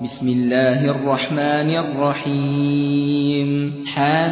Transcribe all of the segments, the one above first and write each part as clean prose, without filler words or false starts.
بسم الله الرحمن الرحيم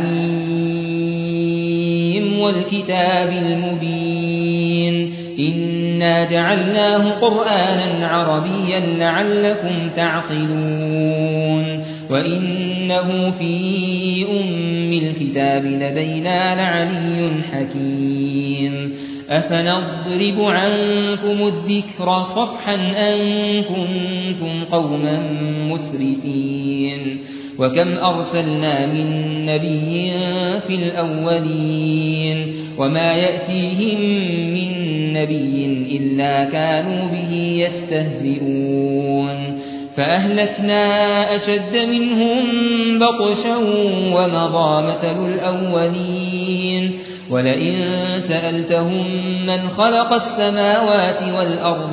حميم والكتاب المبين إنا جعلناه قرآنا عربيا لعلكم تعقلون وإنه في أم الكتاب لدينا لعلي حكيم أفنضرب عنكم الذكر صفحا أن كنتم قوما مسرفين وكم أرسلنا من نبي في الأولين وما يأتيهم من نبي إلا كانوا به يستهزئون فأهلكنا أشد منهم بطشا ومضى مثل الأولين ولئن سألتهم من خلق السماوات والأرض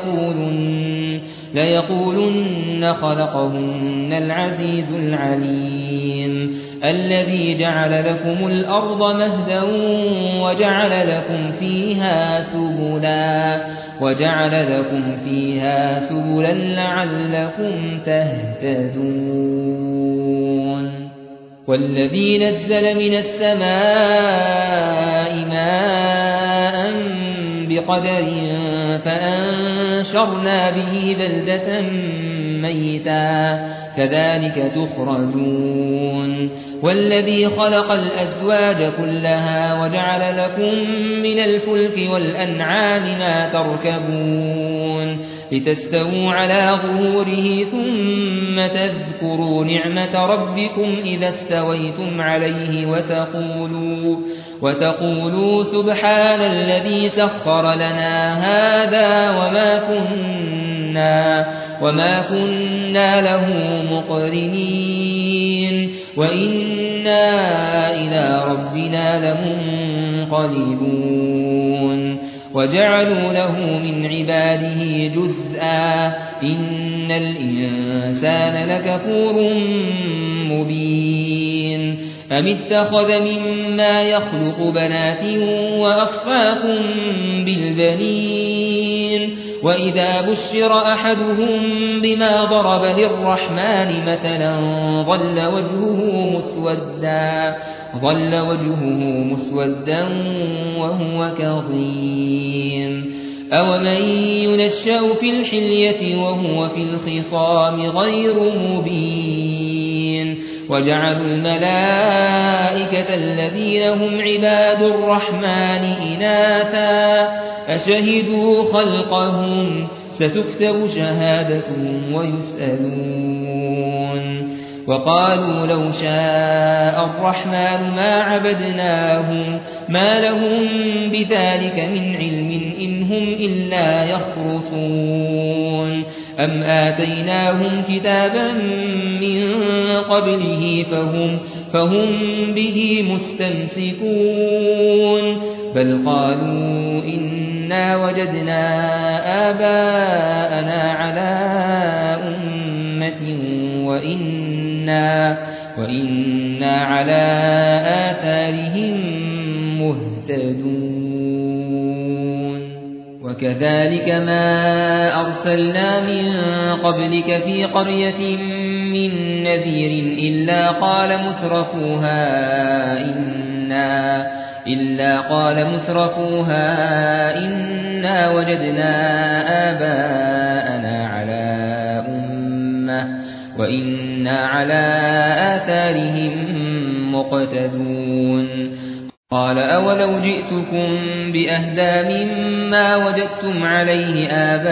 ليقولن خلقهن العزيز العليم الذي جعل لكم الأرض مهدا وجعل لكم فيها سبلا لعلكم تهتدون والذي نزل من السماء ماء بقدر فأنشرنا به بلدة ميتا كذلك تخرجون والذي خلق الأزواج كلها وجعل لكم من الفلك والأنعام ما تركبون لتستووا على ظهوره ثم تذكروا نعمة ربكم إذا استويتم عليه وتقولوا سبحان الذي سخر لنا هذا وما كنا له مقرنين وإنا إلى ربنا لمنقلبون وجعلوا له من عباده جزءا إن الإنسان لكفور مبين أم اتخذ مما يخلق بنات وأصفاكم بالبنين وإذا بشر أحدهم بما ضرب للرحمن مثلا ظل وجهه مسودا وهو كظيم أومن ينشأ في الحلية وهو في الخصام غير مبين وجعلوا الملائكة الذين هم عباد الرحمن إناثا أشهدوا خلقهم ستكتب شهادتهم ويسألون وقالوا لو شاء الرحمن ما عبدناهم ما لهم بذلك من علم إن هم إلا يخرصون أم آتيناهم كتابا من قبله فهم به مستمسكون بل قالوا إنا وجدنا آباءنا على أمة وإنا على آثارهم مهتدون وكذلك ما أرسلنا من قبلك في قرية من نذير إلا قال مترفوها إنا وجدنا آباءنا على أمة وإنا على آثارهم مقتدون قال أولو جئتكم بأهدى مما وجدتم عليه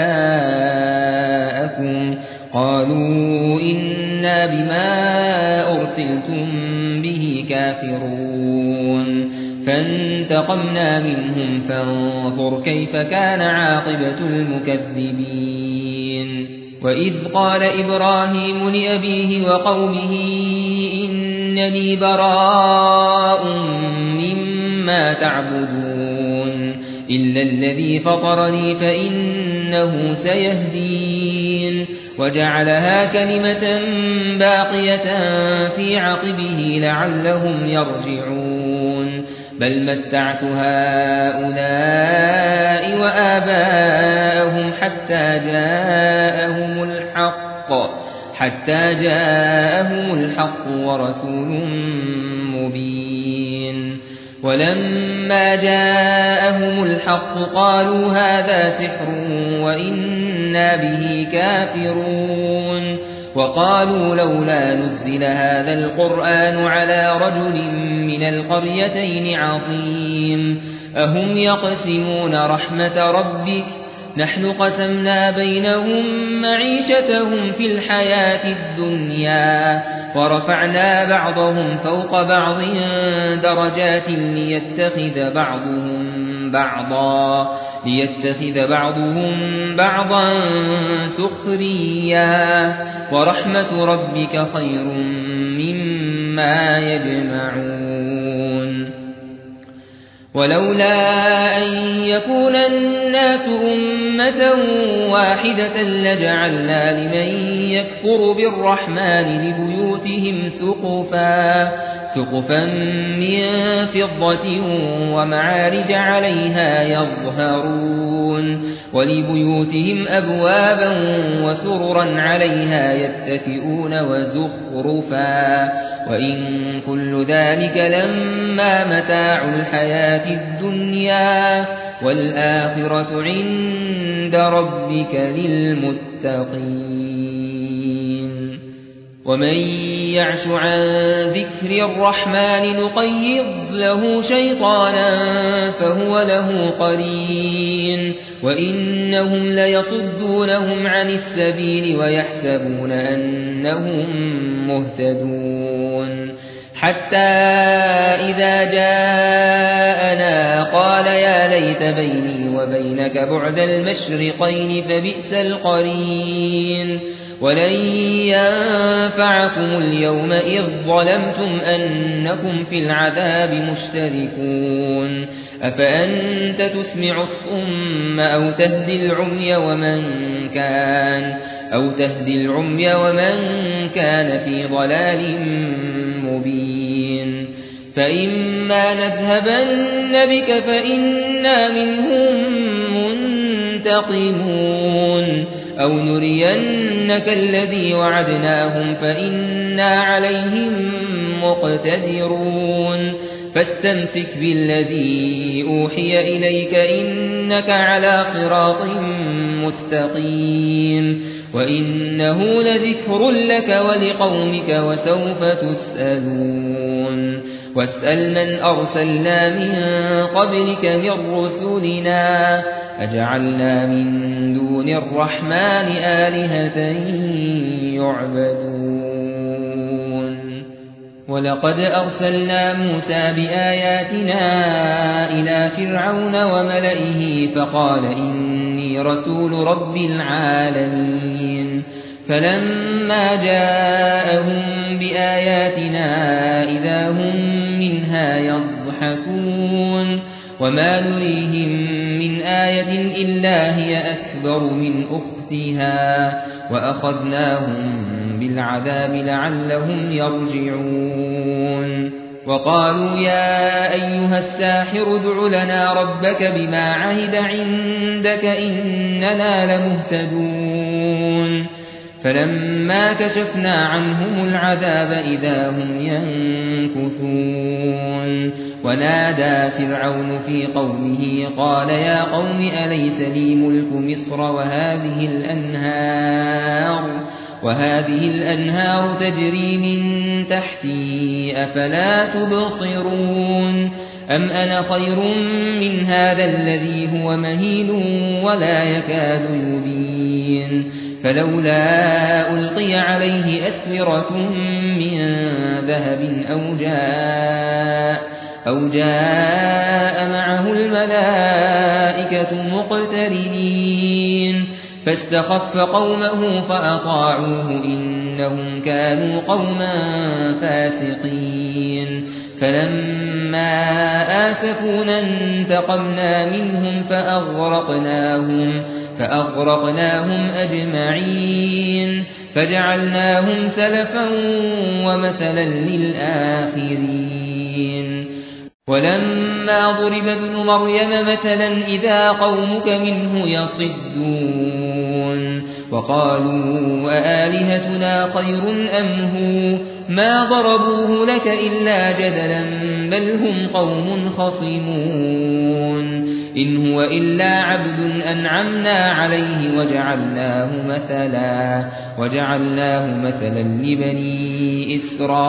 آباءكم قالوا إنا بما أرسلتم به كافرون فانتقمنا منهم فانظر كيف كان عاقبة المكذبين وإذ قال إبراهيم لأبيه وقومه إنني براء مما تعبدون إلا الذي فطرني فإنه سيهدين وجعلها كلمة باقية في عقبه لعلهم يرجعون بل متعت هؤلاء وآباءهم حتى حتى جاءهم الحق ورسول مبين ولما جاءهم الحق قالوا هذا سحر وإنا به كافرون وقالوا لولا نزل هذا القرآن على رجل من القريتين عظيم أهم يقسمون رحمة ربك نحن قسمنا بينهم معيشتهم في الحياة الدنيا ورفعنا بعضهم فوق بعض درجات ليتخذ بعضهم بعضا سخريا ورحمة ربك خير مما يجمعون ولولا أن يكون الناس أمة واحدة لجعلنا لمن يكفر بالرحمن لبيوتهم سقفا من فضة ومعارج عليها يظهرون ولبيوتهم أبوابا وسررا عليها يتكئون وزخرفا وإن كل ذلك لما متاع الحياة الدنيا والآخرة عند ربك للمتقين ومن يعش عن ذكر الرحمن نقيض له شيطانا فهو له قرين وإنهم ليصدونهم عن السبيل ويحسبون أنهم مهتدون حتى إذا جاءنا قال يا ليت بيني وبينك بعد المشرقين فبئس القرين ولن ينفعكم اليوم إذ ظلمتم أنكم في العذاب مشتركون أفأنت تسمع الصم أو تهدي العمي ومن كان في ضلال مبين فإما نذهبن بك فإنا منهم منتقمون أو نرينك الذي وعدناهم فإنا عليهم مقتدرون فاستمسك بالذي أوحي إليك إنك على صراط مستقيم وإنه لذكر لك ولقومك وسوف تسألون واسأل من أرسلنا من قبلك من رسلنا أجعلنا من دون الرحمن آلهة يعبدون ولقد أرسلنا موسى بآياتنا إلى فرعون وملئه فقال إني رسول رب العالمين فلما جاءهم بآياتنا إذا هم منها يضحكون وما نريهم من آية إلا هي أكبر من أختها وأخذناهم بالعذاب لعلهم يرجعون وقالوا يا أيها الساحر ادع لنا ربك بما عهد عندك إننا لمهتدون فلما كشفنا عنهم العذاب إذا هم ينكثون ونادى فرعون في قومه قال يا قوم أليس لي ملك مصر وهذه الأنهار تجري من تحتي أفلا تبصرون أم أنا خير من هذا الذي هو مهين ولا يكاد يبين فلولا ألقي عليه أسورة من ذهب أو جاء معه الملائكة مقترنين فاستخف قومه فأطاعوه إنهم كانوا قوما فاسقين فلما آسفونا انتقمنا منهم فأغرقناهم أجمعين فجعلناهم سلفا ومثلا للآخرين ولما ضرب ابن مريم مثلا إذا قومك منه يصدون وقالوا أآلهتنا خير أم هو ما ضربوه لك إلا جدلا بل هم قوم خصمون إن هو إلا عبد أنعمنا عليه وجعلناه مثلا لبني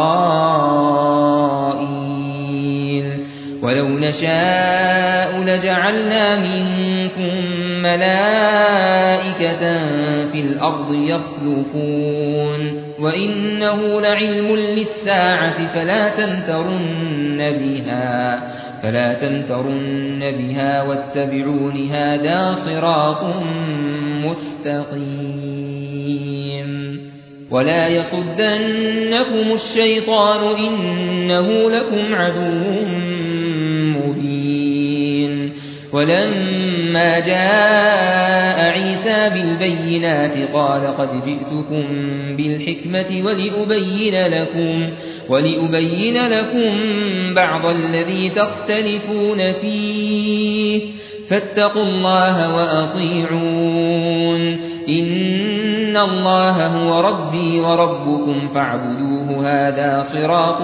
إسرائيل ولو نشاء لجعلنا منكم ملائكة في الأرض يخلفون وإنه لعلم للساعة فلا تمترن بها واتبعون هذا صراط مستقيم ولا يصدنكم الشيطان إنه لكم عدو مبين ولما جاء عيسى بالبينات قال قد جئتكم بالحكمة ولأبين لكم بعض الذي تختلفون فيه فاتقوا الله وأطيعون إن الله هو ربي وربكم فاعبدوه هذا صراط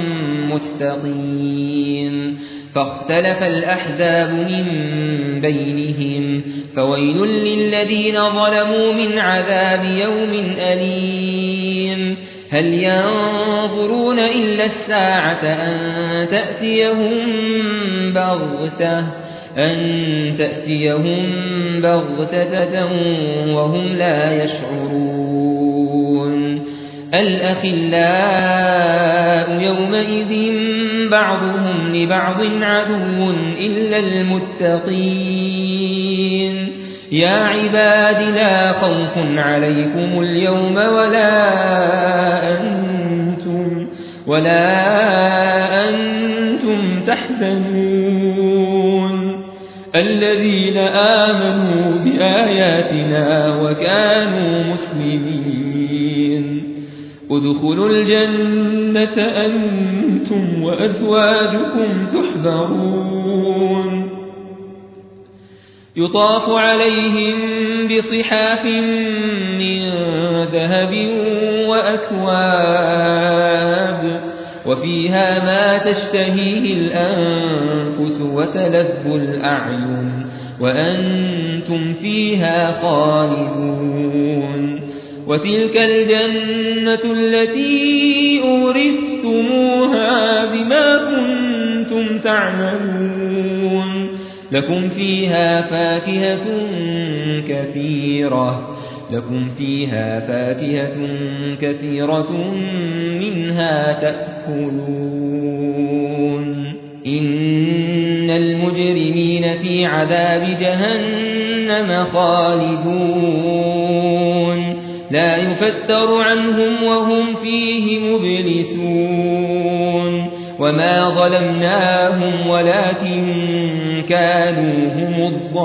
مستقيم فاختلف الأحزاب من بينهم فويل للذين ظلموا من عذاب يوم أليم هل ينظرون إلا الساعة أن تأتيهم بغتة وهم لا يشعرون الأخلاء يومئذ بعضهم لبعض عدو إلا المتقين يا عباد لا خوف عليكم اليوم ولا أنتم تحزنون الذين آمنوا بآياتنا وكانوا مسلمين ادخلوا الجنة أنتم وأزواجكم تحبرون يطاف عليهم بصحاف من ذهب وأكواب وفيها ما تشتهيه الأنفس وتلذ الأعين وأنتم فيها خالدون وتلك الجنة التي أورثتموها بما كنتم تعملون لكم فيها فاكهة كثيرة منها تأكلون إن المجرمين في عذاب جهنم خالدون لا يفتر عنهم وهم فيه مبلسون وما ظلمناهم ولكن كانوا هم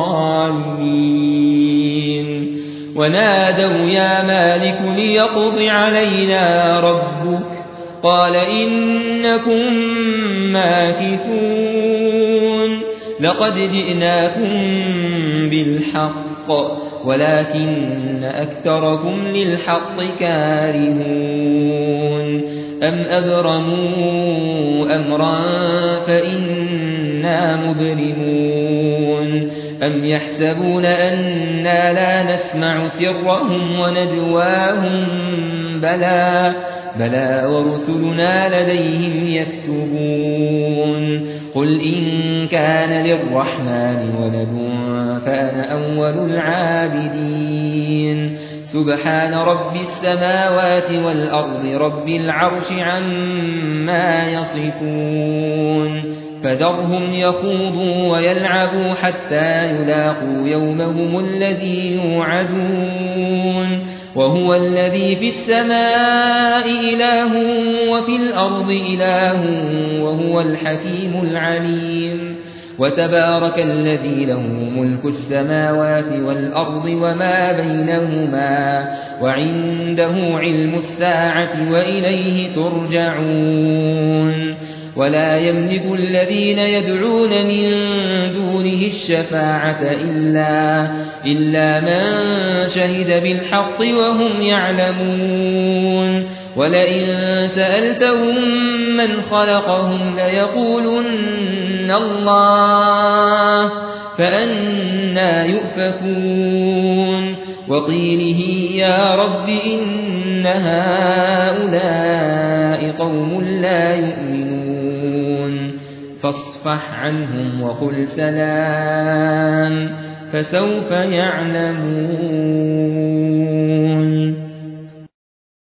الظالمين ونادوا يا مالك ليقض علينا ربك قال إنكم ماكثون لقد جئناكم بالحق ولكن أكثركم للحق كارهون أم أبرموا أمرا فإنا مبرمون أم يحسبون أنا لا نسمع سرهم ونجواهم بلى ورسلنا لديهم يكتبون قل إن كان للرحمن ولد فأنا أول العابدين سبحان رب السماوات والأرض رب العرش عما يصفون فذرهم يخوضوا ويلعبوا حتى يلاقوا يومهم الذي يوعدون وهو الذي في السماء إله وفي الأرض إله وهو الحكيم العليم وتبارك الذي له ملك السماوات والأرض وما بينهما وعنده علم الساعة وإليه ترجعون ولا يملك الذين يدعون من دونه الشفاعة إلا من شهد بالحق وهم يعلمون ولئن سألتهم من خلقهم ليقولن الله فأنى يؤفكون وقيله يا رب إن هؤلاء قوم لا يؤمنون فاصفح عنهم وقل سلام فسوف يعلمون